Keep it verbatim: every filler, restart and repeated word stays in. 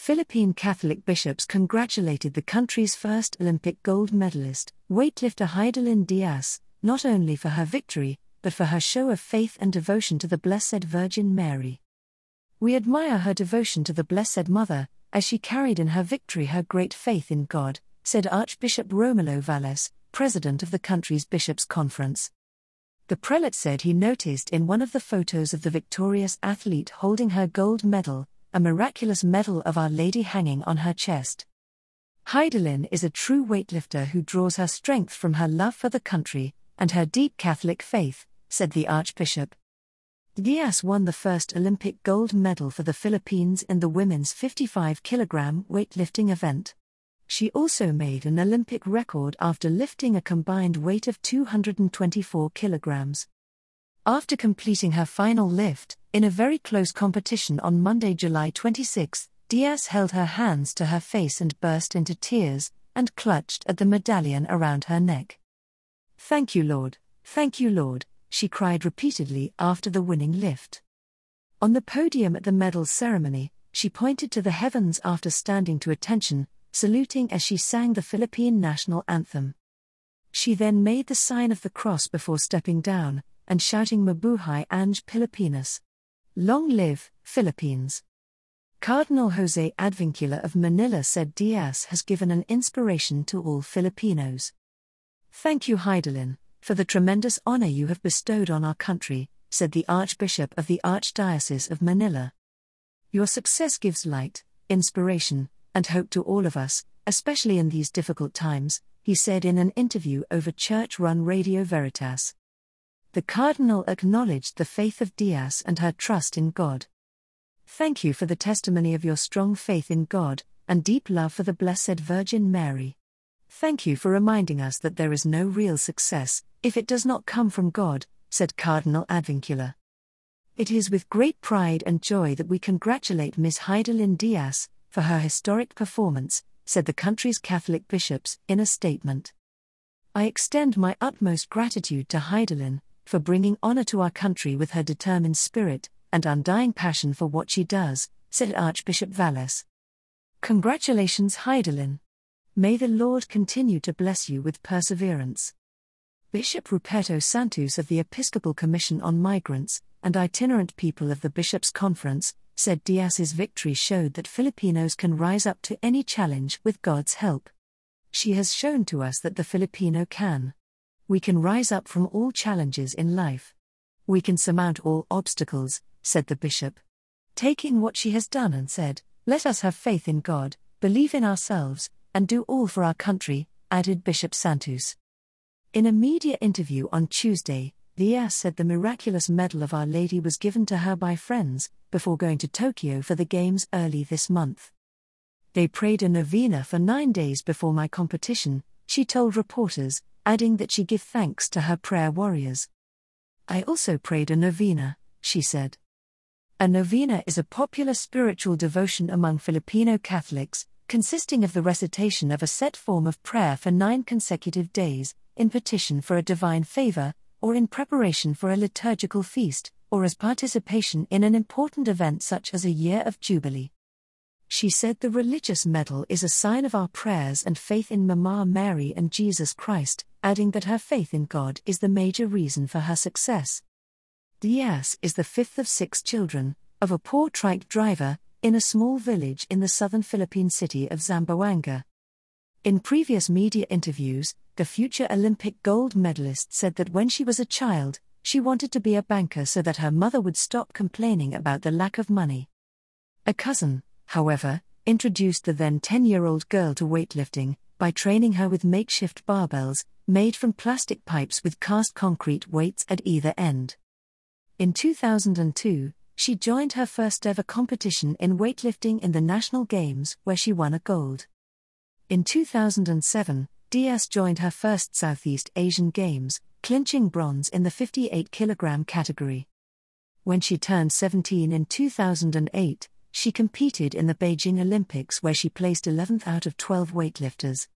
Philippine Catholic bishops congratulated the country's first Olympic gold medalist, weightlifter Heidelin Diaz, not only for her victory, but for her show of faith and devotion to the Blessed Virgin Mary. "We admire her devotion to the Blessed Mother, as she carried in her victory her great faith in God," said Archbishop Romulo Valles, president of the country's bishops' conference. The prelate said he noticed in one of the photos of the victorious athlete holding her gold medal, a miraculous medal of Our Lady hanging on her chest. "Heidelin is a true weightlifter who draws her strength from her love for the country and her deep Catholic faith," said the Archbishop. Diaz won the first Olympic gold medal for the Philippines in the women's fifty-five kilogram weightlifting event. She also made an Olympic record after lifting a combined weight of two hundred twenty-four kilograms. After completing her final lift, in a very close competition on Monday, July twenty-sixth, Diaz held her hands to her face and burst into tears, and clutched at the medallion around her neck. "Thank you, Lord, thank you, Lord," she cried repeatedly after the winning lift. On the podium at the medal ceremony, she pointed to the heavens after standing to attention, saluting as she sang the Philippine national anthem. She then made the sign of the cross before stepping down, and shouting "Mabuhay ang Pilipinas!" Long live, Philippines! Cardinal Jose Advincula of Manila said Diaz has given an inspiration to all Filipinos. "Thank you, Heidelin, for the tremendous honor you have bestowed on our country," said the Archbishop of the Archdiocese of Manila. "Your success gives light, inspiration, and hope to all of us, especially in these difficult times," he said in an interview over church-run Radio Veritas. The Cardinal acknowledged the faith of Diaz and her trust in God. "Thank you for the testimony of your strong faith in God, and deep love for the Blessed Virgin Mary. Thank you for reminding us that there is no real success if it does not come from God," said Cardinal Advincula. "It is with great pride and joy that we congratulate Miss Heidelin Diaz for her historic performance," said the country's Catholic bishops in a statement. "I extend my utmost gratitude to Heidelin for bringing honor to our country with her determined spirit and undying passion for what she does," said Archbishop Valles. "Congratulations, Heidelin. May the Lord continue to bless you with perseverance." Bishop Ruperto Santos of the Episcopal Commission on Migrants and Itinerant People of the Bishops' Conference said Diaz's victory showed that Filipinos can rise up to any challenge with God's help. "She has shown to us that the Filipino can. We can rise up from all challenges in life. We can surmount all obstacles," said the bishop. Taking what she has done and said, "Let us have faith in God, believe in ourselves, and do all for our country," added Bishop Santos. In a media interview on Tuesday, Diaz said the miraculous medal of Our Lady was given to her by friends, before going to Tokyo for the Games early this month. "They prayed a novena for nine days before my competition," she told reporters, adding that she gave thanks to her prayer warriors. "I also prayed a novena," she said. A novena is a popular spiritual devotion among Filipino Catholics, consisting of the recitation of a set form of prayer for nine consecutive days, in petition for a divine favor, or in preparation for a liturgical feast, or as participation in an important event such as a year of jubilee. She said the religious medal is a sign of our prayers and faith in Mama Mary and Jesus Christ, adding that her faith in God is the major reason for her success. Diaz is the fifth of six children, of a poor trike driver, in a small village in the southern Philippine city of Zamboanga. In previous media interviews, the future Olympic gold medalist said that when she was a child, she wanted to be a banker so that her mother would stop complaining about the lack of money. A cousin, however, introduced the then ten-year-old girl to weightlifting, by training her with makeshift barbells, made from plastic pipes with cast concrete weights at either end. In two thousand two, she joined her first-ever competition in weightlifting in the National Games, where she won a gold. In two thousand seven, Diaz joined her first Southeast Asian Games, clinching bronze in the fifty-eight kilogram category. When she turned seventeen in two thousand eight, she competed in the Beijing Olympics where she placed eleventh out of twelve weightlifters.